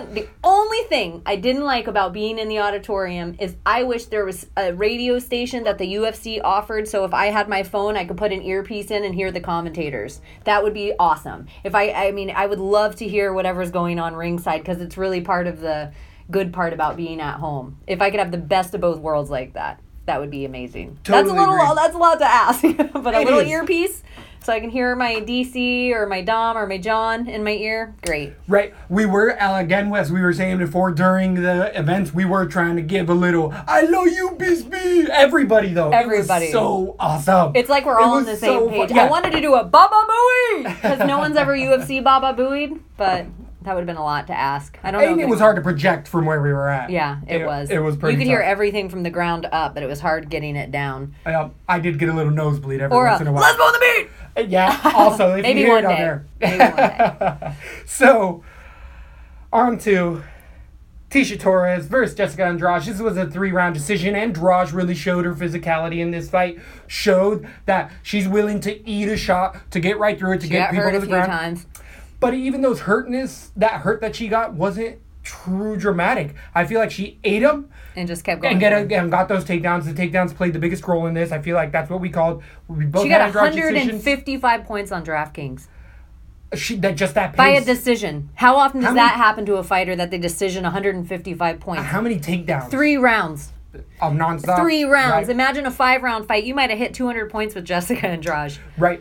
didn't like about being in the auditorium is I wish there was a radio station that the UFC offered. So if I had my phone, I could put an earpiece in and hear the commentators. That would be awesome. If I would love to hear whatever's going on ringside because it's really part of the good part about being at home. If I could have the best of both worlds like that, that would be amazing. Totally That's a lot to ask, but a It little is. earpiece so I can hear my DC or my Dom or my John in my ear. Great. Right. We were, again, as we were saying before, during the events, we were trying to give a little, I love you, Bisbee. Everybody, though. Everybody. It was so awesome. It's like we're all on the same page. I wanted to do a Baba Booey because no one's ever UFC Baba Booeyed, but that would have been a lot to ask. I don't know. And it was hard to project from where we were at. Yeah, it was. It was pretty You could hear tough. everything from the ground up, but it was hard getting it down. I did get a little nosebleed every Or once in a while. let's go on the beat! Yeah, also, if Maybe you hear one it on day. there. Maybe one day. So, on to Tisha Torres versus Jessica Andrade. This was a 3-round decision. Andrade really showed her physicality in this fight. Showed that she's willing to eat a shot to get right through it, to She get got people hurt to a the few ground. times. But even those that hurt that she got wasn't true dramatic. I feel like she ate them And just kept going. and got those takedowns. The takedowns played the biggest role in this. I feel like that's what we called. We both She got had Andrade decisions. 155 points on DraftKings. That pace. By a decision. How often does How many- that happen to a fighter that they decision 155 points? How many takedowns? 3 rounds. Of nonstop. 3 rounds. Right. Imagine a 5-round fight. You might have hit 200 points with Jessica Andrade. Right.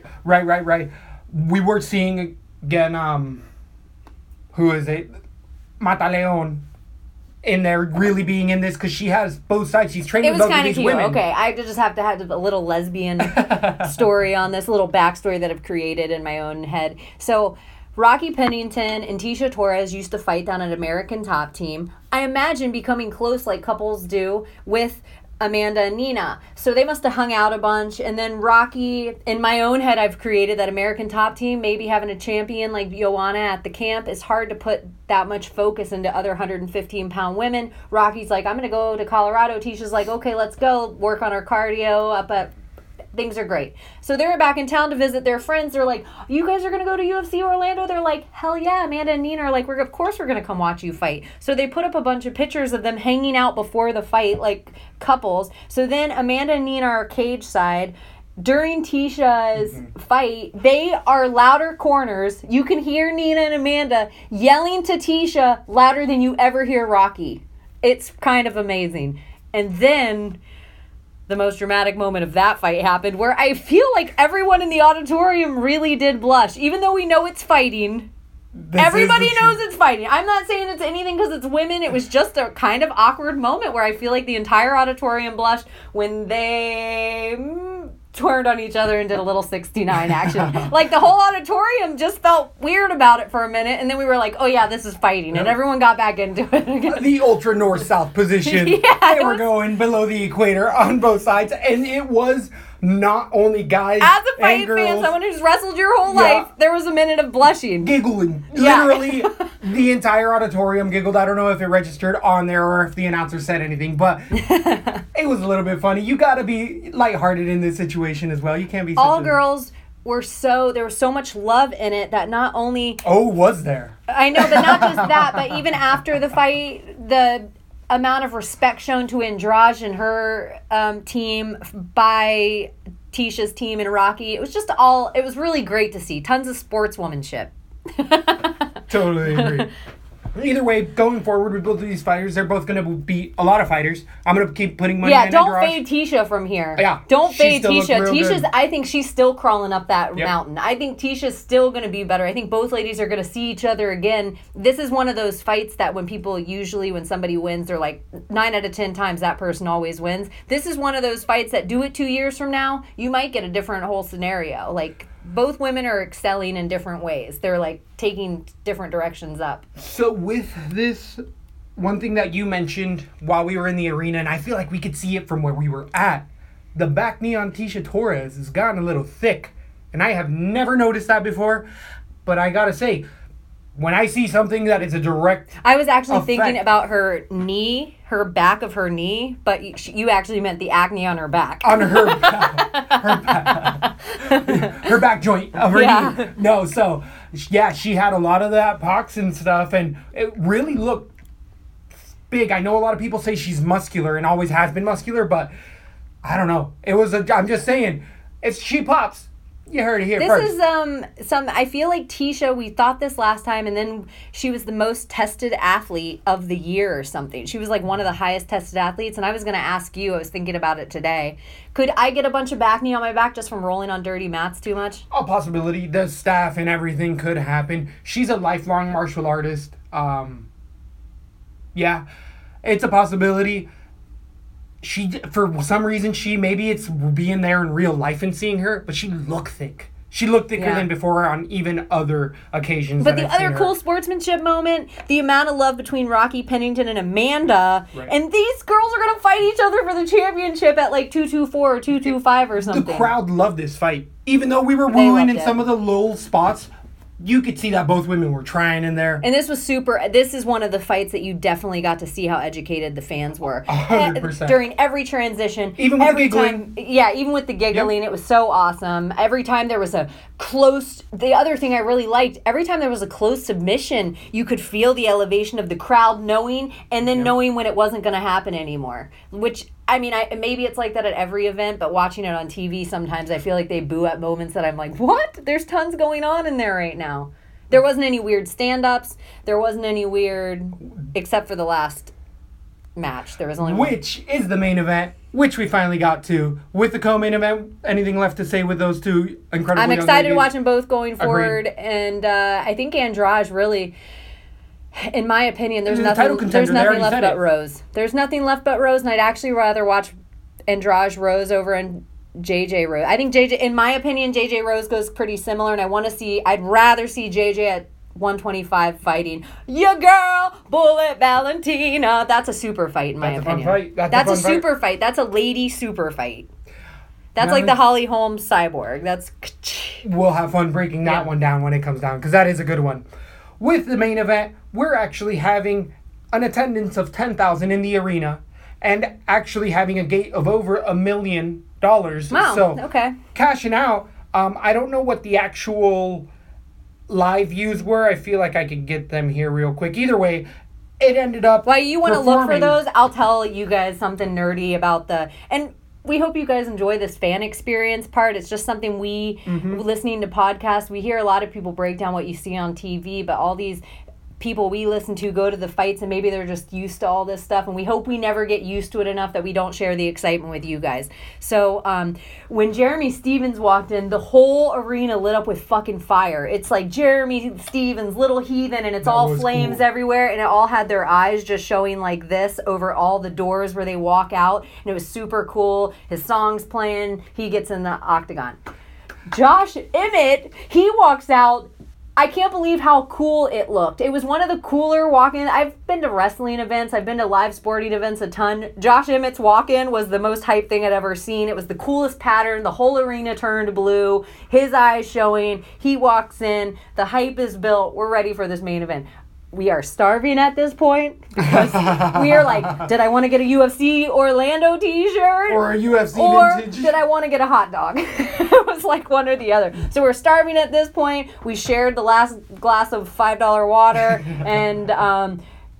We were seeing again. Who is it? Mata Leon in there really being in this because she has both sides. She's training It was both of kind of these cute. women. Okay, I just have to have a little lesbian story on this, a little backstory that I've created in my own head. So, Rocky Pennington and Tisha Torres used to fight down at American Top Team. I imagine becoming close like couples do with Amanda and Nina. So they must have hung out a bunch. And then Rocky, in my own head, I've created that American Top Team, maybe having a champion like Joanna at the camp. It's hard to put that much focus into other 115-pound women. Rocky's like, I'm going to go to Colorado. Tisha's like, okay, let's go work on our cardio up at... Things are great. So they're back in town to visit their friends. They're like, you guys are going to go to UFC Orlando? They're like, hell yeah. Amanda and Nina are like, of course we're going to come watch you fight. So they put up a bunch of pictures of them hanging out before the fight, like couples. So then Amanda and Nina are cage side. During Tisha's fight, they are louder corners. You can hear Nina and Amanda yelling to Tisha louder than you ever hear Rocky. It's kind of amazing. And then... the most dramatic moment of that fight happened where I feel like everyone in the auditorium really did blush. Even though we know it's fighting, everybody knows it's fighting. I'm not saying it's anything because it's women. It was just a kind of awkward moment where I feel like the entire auditorium blushed when they turned on each other and did a little 69 action. Like the whole auditorium just felt weird about it for a minute, and then we were like, oh yeah, this is fighting, and everyone got back into it again. The ultra north-south position. Yeah, they were going below the equator on both sides, and it was not only guys as a fight and girls, fan, someone who's wrestled your whole life, there was a minute of blushing. giggling. Yeah. Literally, the entire auditorium giggled. I don't know if it registered on there or if the announcer said anything, but it was a little bit funny. You got to be lighthearted in this situation as well. You can't be All girls were there was so much love in it that not only... Oh, was there? I know, but not just that, but even after the fight, the amount of respect shown to Andrade and her team by Tisha's team and Rocky, it was really great to see. Tons of sportswomanship. Totally agree. Either way, going forward with both of these fighters, they're both going to beat a lot of fighters. I'm going to keep putting money in don't Andrade. fade Tisha from here. Yeah. Don't She fade still looked Tisha. real Tisha's, good. I think she's still crawling up that mountain. I think Tisha's still going to be better. I think both ladies are going to see each other again. This is one of those fights that when somebody wins, they're like 9 out of 10 times that person always wins. This is one of those fights that do it 2 years from now, you might get a different whole scenario. Like, both women are excelling in different ways. They're like taking different directions up. So with this, one thing that you mentioned while we were in the arena, and I feel like we could see it from where we were at, the back knee on Tisha Torres has gotten a little thick. And I have never noticed that before. But I gotta say, when I see something that is a direct I was actually effect, thinking about her knee, her back of her knee, but you actually meant the acne on her back. on her back joint of her knee. No, so yeah, she had a lot of that pox and stuff, and it really looked big. I know a lot of people say she's muscular and always has been muscular, but I don't know. I'm just saying, she pops. You heard it here first. This is I feel like Tisha, we thought this last time, and then she was the most tested athlete of the year or something. She was like one of the highest tested athletes, and I was going to ask you, I was thinking about it today, could I get a bunch of back knee on my back just from rolling on dirty mats too much? A possibility. The staff and everything could happen. She's a lifelong martial artist. Yeah, it's a possibility. She, for some reason, maybe it's being there in real life and seeing her, but she looked thick. She looked thicker than before on even other occasions. But the other cool sportsmanship moment, the amount of love between Rocky Pennington and Amanda, and these girls are going to fight each other for the championship at like 224 or 225 or something. The crowd loved this fight. Even though we were wooing in some of the lull spots, you could see that both women were trying in there. And this is one of the fights that you definitely got to see how educated the fans were. 100%. During every transition. Even with the giggling. Even with the giggling, it was so awesome. Every time there was the other thing I really liked, every time there was a close submission, you could feel the elevation of the crowd knowing, and then knowing when it wasn't going to happen anymore. Which, I mean, maybe it's like that at every event, but watching it on TV sometimes I feel like they boo at moments that I'm like, what? There's tons going on in there right now. There wasn't any weird stand-ups. There wasn't any weird, except for the last match. There was only one. Which is the main event, which we finally got to. With the co-main event, anything left to say with those two incredible I'm young excited to ladies? watch them both going forward, Agreed. and I think Andrade really... In my opinion, there's He's a title nothing contender. They already left said but it. Rose. There's nothing left but Rose, and I'd actually rather watch Andrade Rose over in JJ Rose. I think in my opinion, JJ Rose goes pretty similar, and I'd rather see JJ at 125 fighting your girl, Bullet Valentina. That's a super fight, in my opinion. That's a fun fight. That's a super fight. That's a lady super fight. That's like the Holly Holmes Cyborg. That's... We'll have fun breaking that one down when it comes down, because that is a good one. With the main event, we're actually having an attendance of 10,000 in the arena and actually having a gate of over $1 million. Wow, so, okay. Cashing out, I don't know what the actual live views were. I feel like I could get them here real quick. Either way, it ended up While you want to look for performing. those, I'll tell you guys something nerdy about and we hope you guys enjoy this fan experience part. It's just something listening to podcasts, we hear a lot of people break down what you see on TV, but all these people we listen to go to the fights and maybe they're just used to all this stuff, and we hope we never get used to it enough that we don't share the excitement with you guys. So when Jeremy Stevens walked in, the whole arena lit up with fucking fire. It's like Jeremy Stevens, Little Heathen, and it's all flames everywhere, and it all had their eyes just showing like this over all the doors where they walk out, and it was super cool. His song's playing, he gets in the octagon. Josh Emmett, he walks out. I can't believe how cool it looked. It was one of the cooler walk-in. I've been to wrestling events. I've been to live sporting events a ton. Josh Emmett's walk-in was the most hype thing I'd ever seen. It was the coolest pattern. The whole arena turned blue. His eyes showing. He walks in. The hype is built. We're ready for this main event. We are starving at this point because we are like, did I want to get a UFC Orlando t-shirt? Or a UFC vintage? Or did I want to get a hot dog? It was like one or the other. So we're starving at this point. We shared the last glass of $5 water, and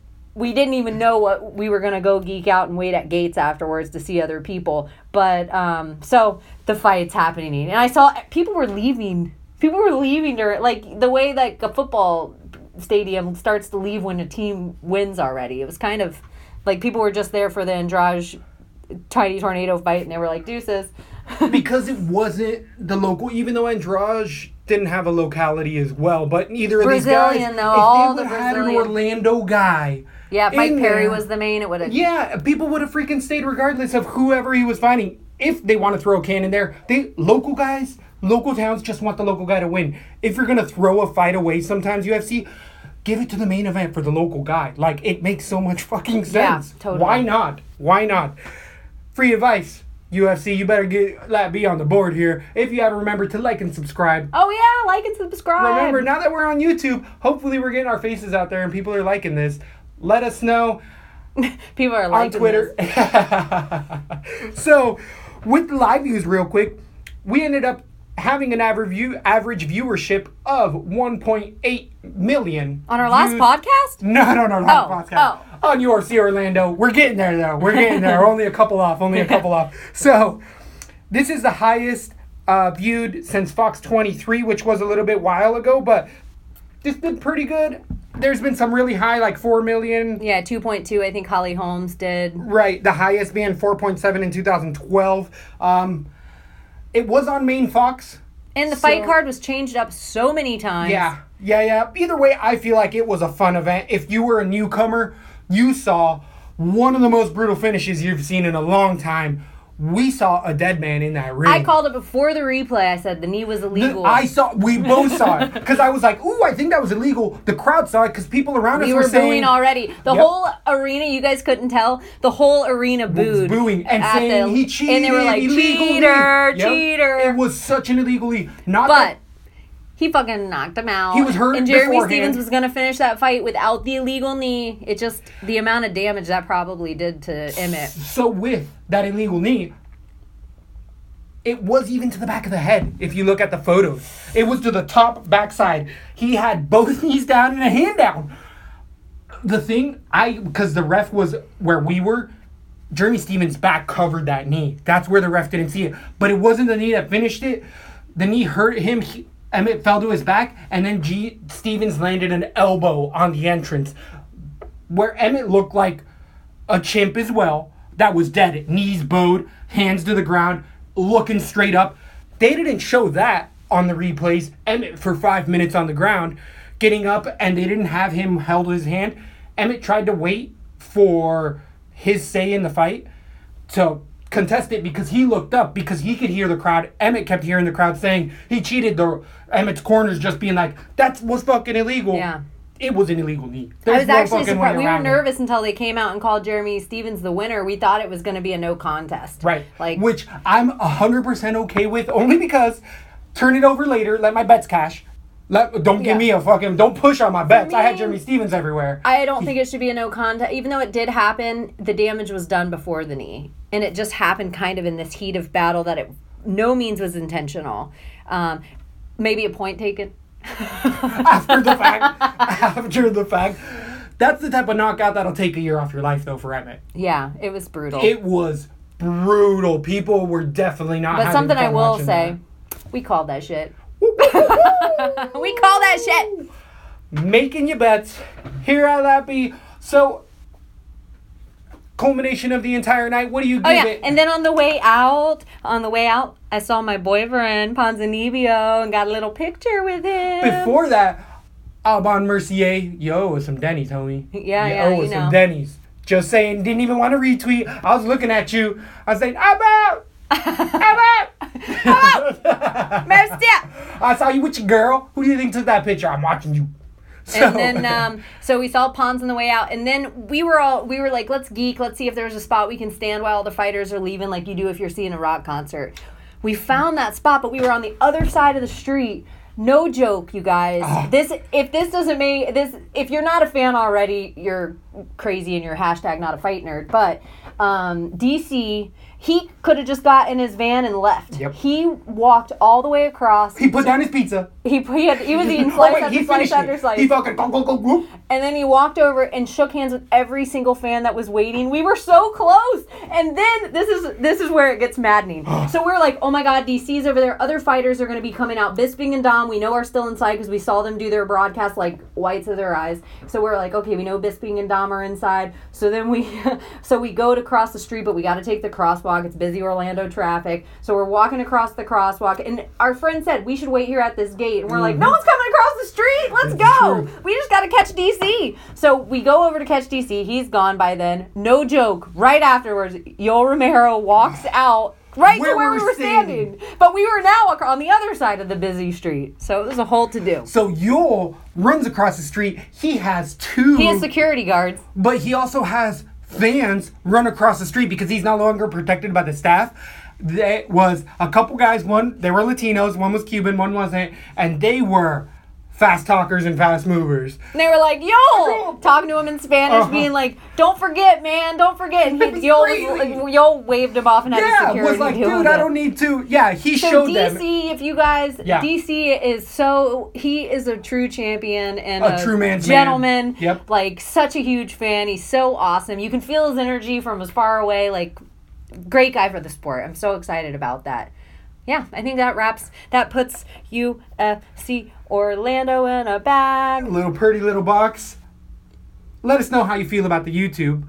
we didn't even know what we were going to go geek out and wait at gates afterwards to see other people. But so the fight's happening, and I saw people were leaving. People were leaving during, like, the way that a football stadium starts to leave when a team wins already. It was kind of like people were just there for the Andrade Tiny Tornado fight, and they were like, deuces. Because it wasn't the local, even though Andrade didn't have a locality as well, but either of these guys, Brazilian, though, all the if they would have had an Brazilian. Orlando guy, Yeah, if Mike in Perry there, was the main, it would have... yeah, people would have freaking stayed regardless of whoever he was fighting. If they want to throw a can in there, local guys, local towns just want the local guy to win. If you're going to throw a fight away sometimes, UFC, give it to the main event for the local guy. Like, it makes so much fucking sense. Yeah, totally. Why not? Why not? Free advice, UFC, you better be on the board here. If you haven't remembered to like and subscribe. Oh, yeah, like and subscribe. Remember, now that we're on YouTube, hopefully we're getting our faces out there and people are liking this. Let us know People are on liking Twitter. this. So, with the live views real quick, we ended up having an average viewership of 1.8 million. On our last views. podcast? Not on our last Oh, podcast. On UFC Orlando. We're getting there, though. We're getting there. Only a couple off. So, this is the highest viewed since Fox 23, which was a little bit while ago, but this did pretty good. There's been some really high, like 4 million. Yeah, 2.2, I think Holly Holmes did. Right, the highest being 4.7 in 2012. It was on main Fox. And the fight card was changed up so many times. Yeah. Either way, I feel like it was a fun event. If you were a newcomer, you saw one of the most brutal finishes you've seen in a long time. We saw a dead man in that ring. I called it before the replay. I said the knee was illegal. We both saw it. Because I was like, ooh, I think that was illegal. The crowd saw it because people around us We were were saying... booing already. The whole arena, you guys couldn't tell, the whole arena booed. Booing and saying he cheated. And they were like, illegal cheater, lead. Yep. cheater. It was such an illegal lead. But he fucking knocked him out. He was hurt and Jeremy beforehand. Stevens was going to finish that fight without the illegal knee. It just, the amount of damage that probably did to Emmett. So with that illegal knee, it was even to the back of the head, if you look at the photos. It was to the top backside. He had both knees down and a hand down. The thing, because the ref was where we were, Jeremy Stevens' back covered that knee. That's where the ref didn't see it. But it wasn't the knee that finished it. The knee hurt him. Emmett fell to his back, and then Stevens landed an elbow on the entrance, where Emmett looked like a chimp as well. That was dead. Knees bowed, hands to the ground, looking straight up. They didn't show that on the replays. Emmett for 5 minutes on the ground, getting up, and they didn't have him held his hand. Emmett tried to wait for his say in the fight to contest it because he looked up because he could hear the crowd. Emmett kept hearing the crowd saying he cheated. Emmett's corners just being like, that was fucking illegal. Yeah. It was an illegal knee. I There's was no actually fucking surprised. way We were around it. nervous until they came out and called Jeremy Stevens the winner. We thought it was going to be a no contest. Right. Like, which I'm 100% okay with, only because turn it over later, let my bets cash. Don't give me a fucking, don't push on my bets. I had me- Jeremy Stevens everywhere. I don't think it should be a no contest. Even though it did happen, the damage was done before the knee. And it just happened kind of in this heat of battle that it no means was intentional. Maybe a point taken. After the fact. That's the type of knockout that'll take a year off your life, though, for Emmett. Yeah, it was brutal. It was brutal. People were definitely not But having something I fun will watching say, we called that shit. We called that shit. Making your bets. Here I that be. So, culmination of the entire night. What do you give Oh yeah, it? and then on the way out, I saw my boyfriend Ponzinibbio and got a little picture with him. Before that, Alban Mercier, yo, with some Denny's, homie. Yeah, with you some know. Denny's. Just saying, didn't even want to retweet. I was looking at you. I was saying, I'm out. Mercia. I saw you with your girl. Who do you think took that picture? I'm watching you. And then, so we saw Pons on the way out, and then we were like, let's geek, let's see if there's a spot we can stand while the fighters are leaving, like you do if you're seeing a rock concert. We found that spot, but we were on the other side of the street. No joke, you guys. If you're not a fan already, you're crazy and you're hashtag not a fight nerd. But DC, he could have just got in his van and left. Yep. He walked all the way across. he put down his pizza. He was eating Oh, slice wait, after he slice finished after it. slice. He fucking go. And then he walked over and shook hands with every single fan that was waiting. We were so close. And then this is where it gets maddening. So we're like, oh my God, DC's over there. Other fighters are going to be coming out. Bisping and Dom, we know are still inside because we saw them do their broadcast like whites of their eyes. So we're like, okay, we know Bisping and Dom are inside. So then we go to cross the street, but we got to take the crosswalk. It's busy Orlando traffic. So we're walking across the crosswalk. And our friend said, we should wait here at this gate. And we're like, no one's coming across the street. Let's go. We just got to catch DC. So we go over to catch DC. He's gone by then. No joke. Right afterwards, Yoel Romero walks out right to where we were standing. But we were now on the other side of the busy street. So it was a whole to-do. So Yoel runs across the street. He has two. He has security guards. But he also has fans run across the street because he's no longer protected by the staff. There was a couple guys. One, they were Latinos. One was Cuban. One wasn't. And they were fast talkers and fast movers. And they were like, yo! Talking to him in Spanish, being like, don't forget, man, don't forget. And Yoel waved him off and had his security was like, deal dude, with I it. don't need to. Yeah, he So showed DC, them. if you guys, Yeah. DC he is a true champion and A true man's gentleman. man. Yep. Like, such a huge fan. He's so awesome. You can feel his energy from as far away. Like, great guy for the sport. I'm so excited about that. Yeah, I think that puts UFC Orlando in a bag. Little pretty little box. Let us know how you feel about the YouTube.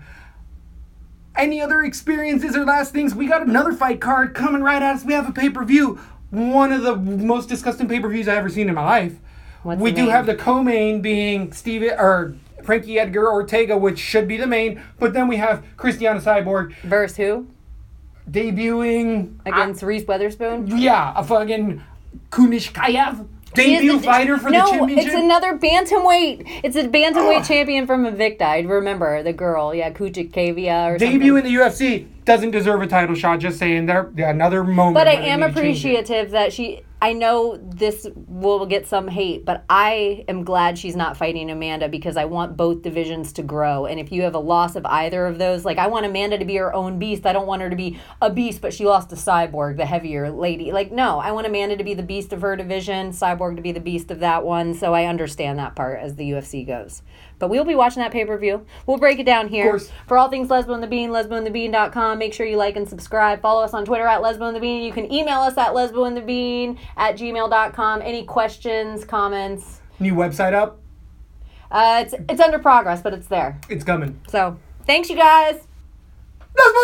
Any other experiences or last things? We got another fight card coming right at us. We have a pay-per-view. One of the most disgusting pay-per-views I've ever seen in my life. What's We the do name? have the co-main being Frankie Edgar Ortega, which should be the main. But then we have Christiana Cyborg Versus who? debuting Against Reese Witherspoon? a fucking Kunishkayev. Debut fighter for the championship. It's another bantamweight. It's a bantamweight champion from Invicta. I remember the girl. Yeah, Kuchikavia or something. Debut in the UFC. Doesn't deserve a title shot. Just saying, there another moment. But I where they am need to change it. appreciative that I know this will get some hate, but I am glad she's not fighting Amanda because I want both divisions to grow. And if you have a loss of either of those, like I want Amanda to be her own beast. I don't want her to be a beast, but she lost to Cyborg, the heavier lady. Like, no, I want Amanda to be the beast of her division, Cyborg to be the beast of that one. So I understand that part as the UFC goes. But we'll be watching that pay-per-view. We'll break it down here. Of course. For all things Lesbo and the Bean, lesboandthebean.com. Make sure you like and subscribe. Follow us on Twitter at lesboandthebean. You can email us at lesboandthebean@gmail.com. Any questions, comments? New website up. It's under progress, but it's there. It's coming. So, thanks you guys. Let's